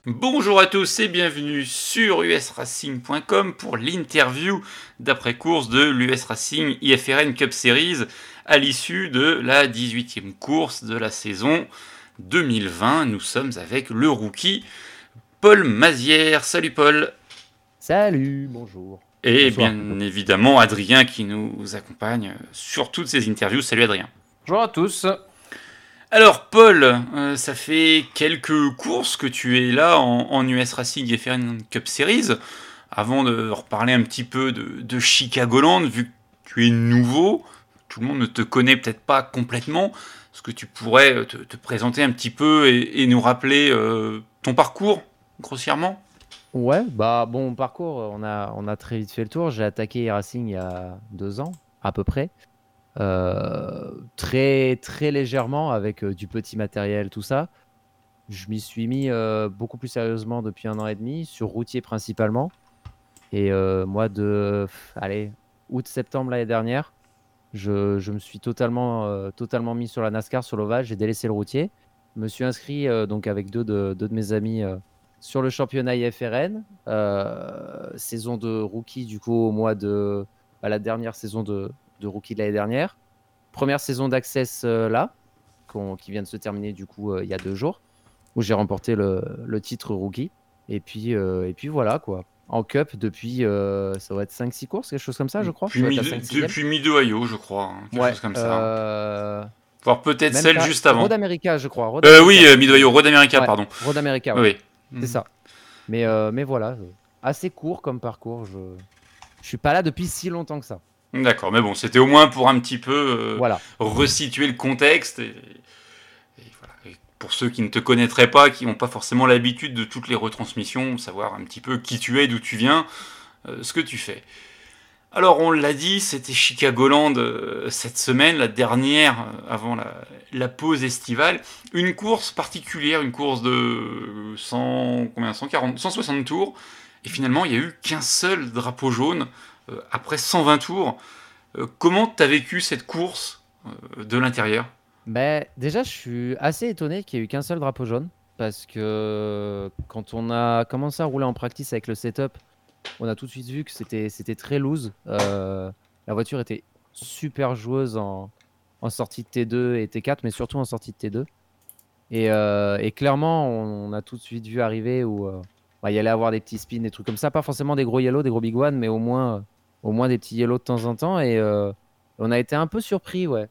Bonjour à tous et bienvenue sur usracing.com pour l'interview d'après-course de l'US Racing IFRN Cup Series à l'issue de la 18e course de la saison 2020. Nous sommes avec le rookie Paul Mazière. Salut Paul. Salut, bonjour. Et Bonsoir bien plutôt. évidemment Adrien qui nous accompagne sur toutes ces interviews. Salut Adrien. Bonjour à tous. Alors Paul, ça fait quelques courses que tu es là en US Racing IFRN Cup Series. Avant de reparler un petit peu de Chicagoland, vu que tu es nouveau, tout le monde ne te connaît peut-être pas complètement, est-ce que tu pourrais te présenter un petit peu et nous rappeler ton parcours, grossièrement? Ouais, bah bon parcours, on a très vite fait le tour. J'ai attaqué Racing il y a 2 ans, à peu près. Très très légèrement avec du petit matériel, tout ça. Je m'y suis mis beaucoup plus sérieusement depuis 1 an et demi, sur routier principalement. Et mois de, allez, août-septembre l'année dernière, je me suis totalement mis sur la NASCAR, sur l'ovale. J'ai délaissé le routier. Je me suis inscrit donc avec deux de mes amis sur le championnat IFRN. Saison de rookie, du coup, la dernière saison de rookie de l'année dernière. Première saison d'Access là, qui vient de se terminer du coup il y a 2 jours, où j'ai remporté le titre rookie. Et puis voilà quoi. En Cup depuis, ça va être 5-6 courses, quelque chose comme ça, je crois. Je dois être la 5-6e. Depuis Mid-Ohio, je crois, hein, quelque Ouais, chose comme ça, hein. euh, Voire peut-être même celle pas. juste avant. Road America, je crois. Road Oui, America. Mid-Ohio, Road America, Ouais, pardon. Road America, Oui, ouais. oui. C'est ça. Mais voilà, assez court comme parcours. Je suis pas là depuis si longtemps que ça. D'accord, mais bon, c'était au moins pour un petit peu Voilà. resituer le contexte. Et voilà. Et pour ceux qui ne te connaîtraient pas, qui n'ont pas forcément l'habitude de toutes les retransmissions, savoir un petit peu qui tu es, d'où tu viens, ce que tu fais. Alors, on l'a dit, c'était Chicagoland cette semaine, la dernière avant la pause estivale. Une course particulière, une course de 100, combien, 140, 160 tours. Et finalement, il n'y a eu qu'un seul drapeau jaune après 120 tours. Comment t'as vécu cette course de l'intérieur? Mais déjà, je suis assez étonné qu'il y ait eu qu'un seul drapeau jaune. Parce que quand on a commencé à rouler en practice avec le setup, on a tout de suite vu que c'était très loose. La voiture était super joueuse en sortie de T2 et T4, mais surtout en sortie de T2. Et clairement, on a tout de suite vu arriver où il y allait avoir des petits spins, des trucs comme ça. Pas forcément des gros yellow, des gros big one, mais au moins des petits yellow de temps en temps. Et on a été un peu surpris, ouais.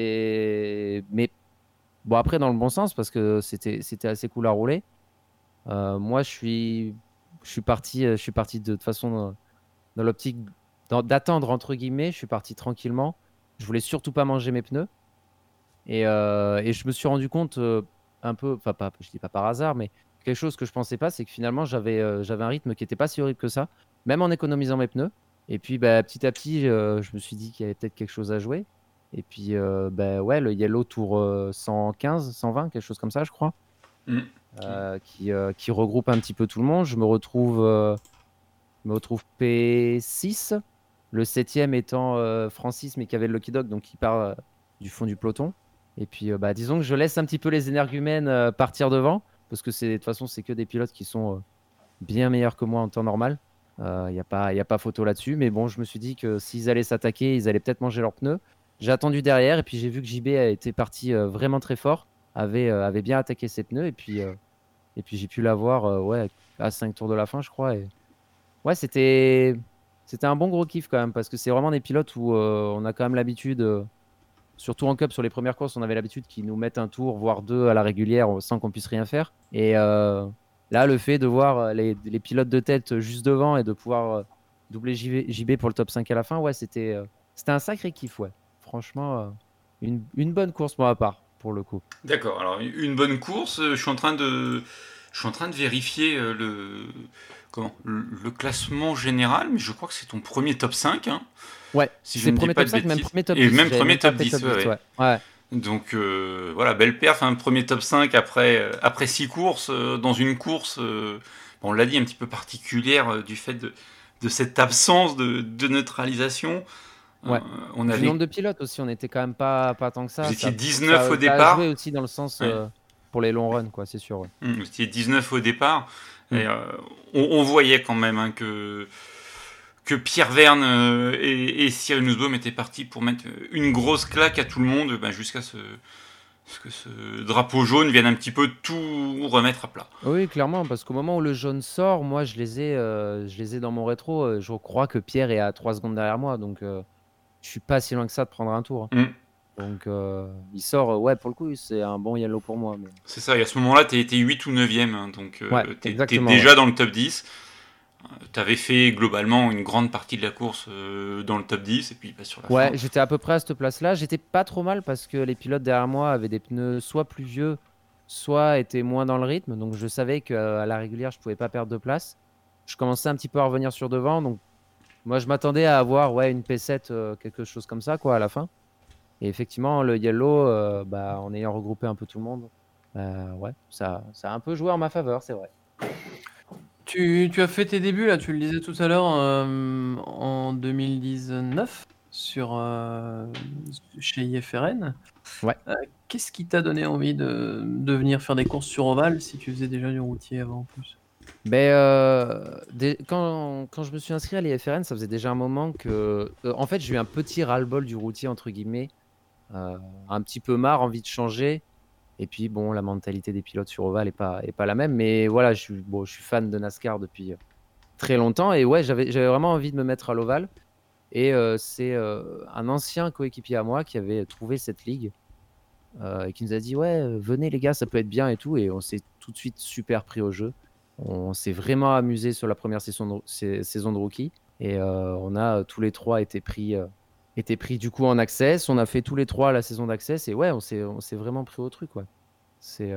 Mais bon, après, dans le bon sens, parce que c'était assez cool à rouler. Moi, je suis parti de toute façon dans l'optique d'attendre, entre guillemets. Je suis parti tranquillement. Je voulais surtout pas manger mes pneus. Et je me suis rendu compte un peu, enfin, pas, je dis pas par hasard, mais quelque chose que je pensais pas, c'est que finalement, j'avais un rythme qui était pas si horrible que ça, même en économisant mes pneus. Et puis, bah, petit à petit, je me suis dit qu'il y avait peut-être quelque chose à jouer. Et puis, bah, ouais, le Yellow Tour 115, 120, quelque chose comme ça, je crois, Mm. qui regroupe un petit peu tout le monde. Je me retrouve P6, le septième étant Francis, mais qui avait le Lucky Dog, donc qui part du fond du peloton. Et puis, bah, disons que je laisse un petit peu les énergumènes partir devant, parce que de toute façon, c'est que des pilotes qui sont bien meilleurs que moi en temps normal. Y a pas photo là-dessus. Mais bon, je me suis dit que s'ils allaient s'attaquer, ils allaient peut-être manger leurs pneus. J'ai attendu derrière, et puis j'ai vu que JB a été parti vraiment très fort, avait bien attaqué ses pneus, et puis j'ai pu l'avoir ouais, à 5 tours de la fin, je crois. Et ouais, c'était un bon gros kiff quand même, parce que c'est vraiment des pilotes où on a quand même l'habitude, surtout en Cup, sur les premières courses, on avait l'habitude qu'ils nous mettent un tour, voire deux à la régulière, sans qu'on puisse rien faire. Et là, le fait de voir les pilotes de tête juste devant et de pouvoir doubler JB pour le top 5 à la fin, ouais, c'était un sacré kiff, ouais. Franchement, une bonne course, moi, à part, pour le coup. D'accord, alors une bonne course, je suis en train de vérifier le classement général, mais je crois que c'est ton premier top 5, hein, Ouais, si je c'est ne dis premier pas top de 5, même bêtises. premier top Et 10. même J'avais premier même pas top fait 10, top ouais, 10, ouais. ouais. Ouais. Donc voilà, belle perf, hein, premier top 5 après 6 courses, dans une course, bon, on l'a dit, un petit peu particulière du fait de cette absence de neutralisation. Euh, Ouais. on Puis le avait, nombre de pilotes aussi, on était quand même pas tant que ça. vous étiez Ça, 19 au ça a joué départ. aussi dans le sens. Ouais. pour les longs runs, quoi, c'est sûr. Ouais. Vous étiez 19 au départ. Et, Mm. on voyait quand même que Pierre Verne et Cyril Nussbaum étaient partis pour mettre une grosse claque à tout le monde jusqu'à ce que ce drapeau jaune vienne un petit peu tout remettre à plat. Oui, clairement, parce qu'au moment où le jaune sort, moi, je les ai dans mon rétro. Je crois que Pierre est à 3 secondes derrière moi, donc je suis pas si loin que ça de prendre un tour. Donc, il sort, ouais, pour le coup, c'est un bon yellow pour moi. Mais... C'est ça, et à ce moment-là, tu étais 8 ou 9e, hein, donc Ouais, tu es exactement. déjà Ouais. dans le top 10. Tu avais fait globalement une grande partie de la course dans le top 10, et puis sur la fin. Ouais, j'étais à peu près à cette place-là. J'étais pas trop mal parce que les pilotes derrière moi avaient des pneus soit plus vieux, soit étaient moins dans le rythme. Donc, je savais qu'à la régulière, je pouvais pas perdre de place. Je commençais un petit peu à revenir sur devant. Donc, moi, je m'attendais à avoir ouais, une P7, quelque chose comme ça, quoi, à la fin. Et effectivement, le yellow, en ayant regroupé un peu tout le monde, ouais, ça a un peu joué en ma faveur, c'est vrai. Tu as fait tes débuts, là, tu le disais tout à l'heure, en 2019 chez IFRN. Ouais. Qu'est-ce qui t'a donné envie de venir faire des courses sur Oval si tu faisais déjà du routier avant en plus? Quand je me suis inscrit à l'IFRN, ça faisait déjà un moment que. En fait, j'ai eu un petit ras-le-bol du routier, entre guillemets. Un petit peu marre, envie de changer. Et puis, bon, la mentalité des pilotes sur Oval est pas la même. Mais voilà, je suis fan de NASCAR depuis très longtemps. Et ouais, j'avais vraiment envie de me mettre à l'Oval. Et c'est un ancien coéquipier à moi qui avait trouvé cette ligue et qui nous a dit ouais, venez les gars, ça peut être bien et tout. Et on s'est tout de suite super pris au jeu. On s'est vraiment amusé sur la première saison de rookie. Et on a tous les trois été pris du coup en access. On a fait tous les trois la saison d'access. Et ouais, on s'est vraiment pris au truc. Ouais. C'est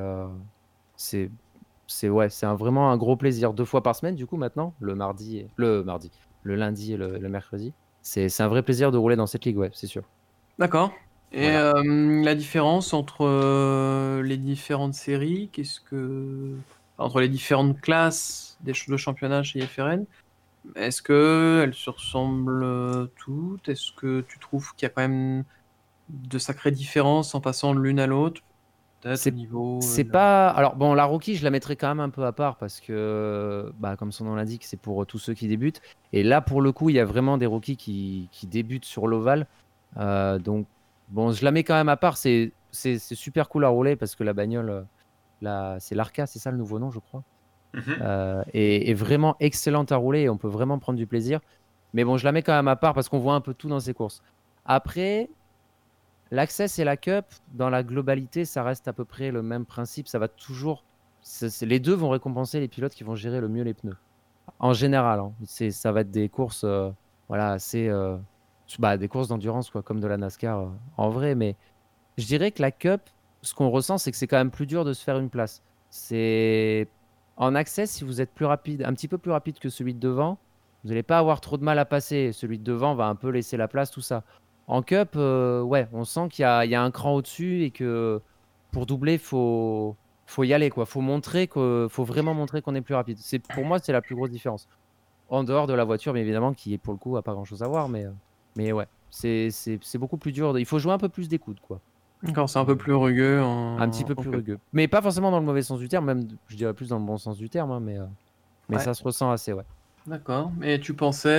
ouais, c'est vraiment un gros plaisir. 2 fois par semaine, du coup, maintenant, le lundi et le mercredi. C'est un vrai plaisir de rouler dans cette ligue, ouais, c'est sûr. D'accord. Et Voilà. la différence entre les différentes séries, entre les différentes classes de championnat chez IFRN, est-ce qu'elles se ressemblent toutes? Est-ce que tu trouves qu'il y a quand même de sacrées différences en passant de l'une à l'autre? Peut-être au niveau. C'est pas. Alors, bon, la rookie, je la mettrais quand même un peu à part parce que, comme son nom l'indique, c'est pour tous ceux qui débutent. Et là, pour le coup, il y a vraiment des rookies qui débutent sur l'ovale. Donc, bon, je la mets quand même à part. C'est super cool à rouler parce que la bagnole, c'est l'Arca, c'est ça le nouveau nom, je crois. Est vraiment excellente à rouler et on peut vraiment prendre du plaisir. Mais bon, je la mets quand même à part parce qu'on voit un peu tout dans ces courses. Après, l'Access et la Cup, dans la globalité, ça reste à peu près le même principe. Ça va toujours. Les deux vont récompenser les pilotes qui vont gérer le mieux les pneus. En général, hein. Ça va être des courses voilà, assez. Des courses d'endurance, quoi, comme de la NASCAR en vrai. Mais je dirais que la Cup, ce qu'on ressent, c'est que c'est quand même plus dur de se faire une place. C'est. En access, si vous êtes plus rapide, un petit peu plus rapide que celui de devant, vous n'allez pas avoir trop de mal à passer. Celui de devant va un peu laisser la place, tout ça. En Cup, ouais, on sent il y a un cran au-dessus et que pour doubler, faut y aller, quoi. Faut vraiment montrer qu'on est plus rapide. Pour moi, c'est la plus grosse différence. En dehors de la voiture, mais évidemment, qui pour le coup a pas grand-chose à voir, mais ouais, c'est beaucoup plus dur. Il faut jouer un peu plus des coudes, quoi. D'accord, c'est un peu plus rugueux. Un petit peu plus rugueux. Mais pas forcément dans le mauvais sens du terme, même, je dirais plus dans le bon sens du terme, hein, mais Ouais. ça se ressent assez, ouais. D'accord. Et tu pensais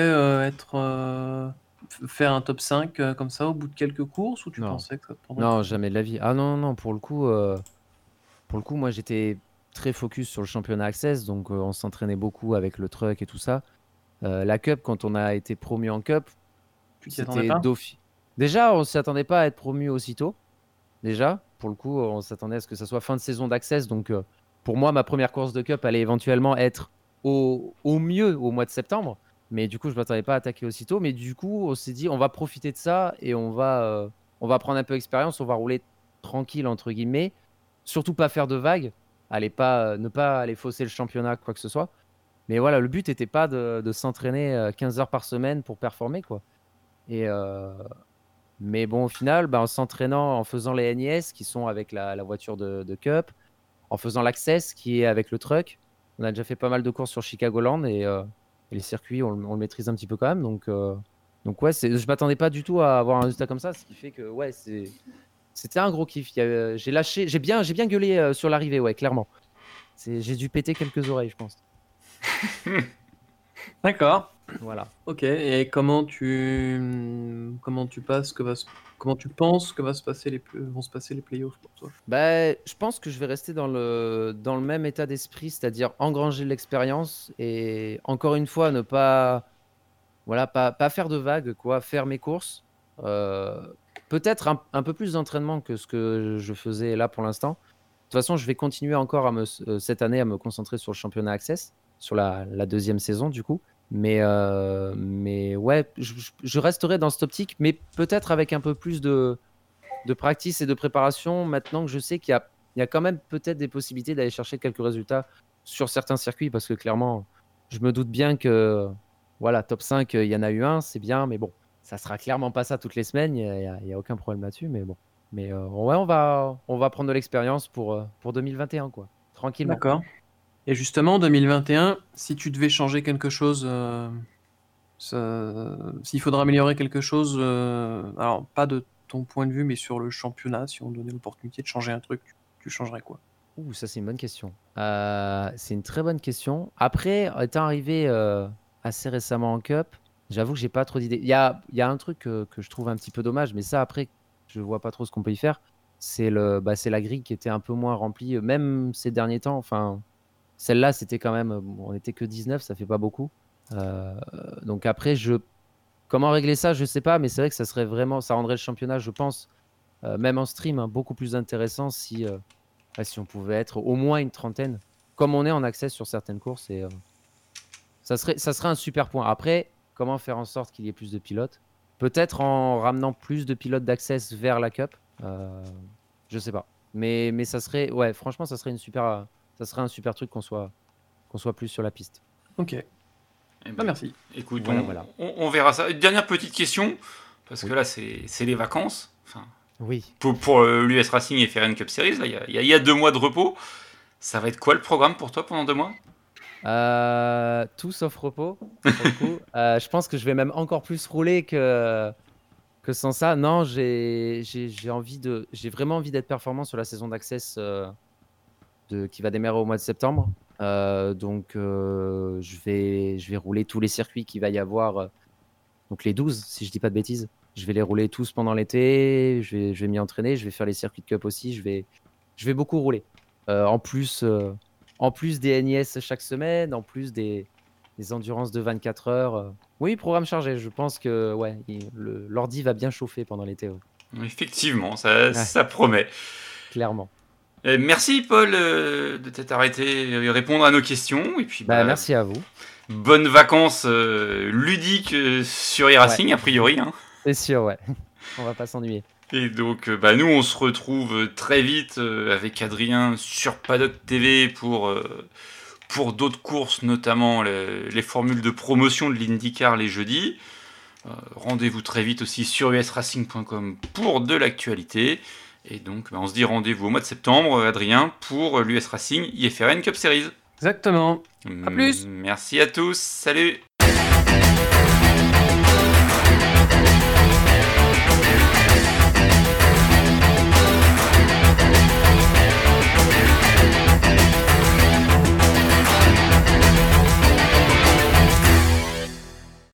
faire un top 5 comme ça au bout de quelques courses ou tu Non. pensais que ça te prendrait Non, du temps? jamais de la vie. Ah non, non, pour le coup, moi j'étais très focus sur le championnat Access, donc on s'entraînait beaucoup avec le truck et tout ça. La Cup, quand on a été promu en Cup, Tu t'y attendais c'était pas? Déjà, on s'y attendait pas à être promu aussitôt. Déjà, pour le coup, on s'attendait à ce que ça soit fin de saison d'Access. Donc, pour moi, ma première course de Cup allait éventuellement être au mieux au mois de septembre. Mais du coup, je ne m'attendais pas à attaquer aussitôt. Mais du coup, on s'est dit, on va profiter de ça et on va prendre un peu d'expérience. On va rouler tranquille, entre guillemets. Surtout pas faire de vagues. Ne pas aller fausser le championnat, quoi que ce soit. Mais voilà, le but n'était pas de s'entraîner 15 heures par semaine pour performer, quoi. Et, mais bon, au final, en s'entraînant, en faisant les NIS qui sont avec la voiture de Cup, en faisant l'Access qui est avec le truck, on a déjà fait pas mal de courses sur Chicagoland et les circuits, on le maîtrise un petit peu quand même. Donc ouais, je m'attendais pas du tout à avoir un résultat comme ça, ce qui fait que ouais, C'était un gros kiff. J'ai bien gueulé sur l'arrivée, ouais, clairement. J'ai dû péter quelques oreilles, je pense. D'accord. Voilà. Ok. Et comment tu penses que vont se passer les playoffs pour toi? Bah, je pense que je vais rester dans le même état d'esprit, c'est-à-dire engranger de l'expérience et encore une fois ne pas, voilà, pas faire de vagues, quoi, faire mes courses. Peut-être un peu plus d'entraînement que ce que je faisais là pour l'instant. De toute façon, je vais continuer encore cette année à me concentrer sur le championnat Access, sur la deuxième saison du coup. Mais ouais, je resterai dans cette optique, mais peut-être avec un peu plus de practice et de préparation, maintenant que je sais il y a quand même peut-être des possibilités d'aller chercher quelques résultats sur certains circuits, parce que clairement, je me doute bien que voilà, top 5, il y en a eu un, c'est bien, mais bon, ça sera clairement pas ça toutes les semaines, il y a aucun problème là-dessus, mais bon. Mais ouais, on va prendre de l'expérience pour 2021, quoi, tranquillement. D'accord. Et justement, 2021, si tu devais changer quelque chose, s'il faudra améliorer quelque chose, alors pas de ton point de vue, mais sur le championnat, si on donnait l'opportunité de changer un truc, tu changerais quoi? Ouh, ça c'est une bonne question. C'est une très bonne question. Après, étant arrivé assez récemment en Cup, j'avoue que j'ai pas trop d'idées. Il y a un truc que je trouve un petit peu dommage, mais ça après, je vois pas trop ce qu'on peut y faire. C'est la grille qui était un peu moins remplie, même ces derniers temps. Enfin, celle-là, c'était quand même, on était que 19, ça fait pas beaucoup. Euh, donc après, comment régler ça, je sais pas, mais c'est vrai que ça rendrait le championnat, je pense, même en stream, hein, beaucoup plus intéressant si on pouvait être au moins une trentaine, comme on est en accès sur certaines courses, et ça serait un super point. Après, comment faire en sorte qu'il y ait plus de pilotes? Peut-être en ramenant plus de pilotes d'access vers la Cup. Je sais pas. Mais ça serait, ouais, franchement, ça serait un super truc qu'on soit plus sur la piste. Ok. Eh Ah, ben, merci. écoute, Voilà. on verra ça. Une dernière petite question, parce que Oui. là, c'est les vacances. Enfin, Oui. pour l'US Racing et FRN Cup Series, là, il y a 2 mois de repos. Ça va être quoi le programme pour toi pendant 2 mois? Tout sauf repos, pour le coup. Je pense que je vais même encore plus rouler que sans ça. Non, j'ai vraiment envie d'être performant sur la saison d'Access qui va démarrer au mois de septembre. Donc, je vais rouler tous les circuits qu'il va y avoir. Donc, les 12, si je dis pas de bêtises. Je vais les rouler tous pendant l'été. Je vais m'y entraîner. Je vais faire les circuits de Cup aussi. Je vais beaucoup rouler. En plus des NIS chaque semaine, en plus des endurances de 24 heures. Oui, programme chargé. Je pense que ouais, l'ordi va bien chauffer pendant l'été. Ouais. Effectivement, Ouais, ça promet. clairement. Merci Paul de t'être arrêté et répondre à nos questions. Et puis Bah, bah, merci à vous. bonnes vacances ludiques sur Ouais, e-racing a priori. Hein. c'est sûr, ouais. On va pas s'ennuyer. Et donc bah, nous on se retrouve très vite avec Adrien sur Paddock TV pour d'autres courses, notamment les formules de promotion de l'IndyCar les jeudis. Rendez-vous très vite aussi sur usracing.com pour de l'actualité. Et donc, on se dit rendez-vous au mois de septembre, Adrien, pour l'US Racing IFRN Cup Series. Exactement. À plus. Merci à tous. Salut.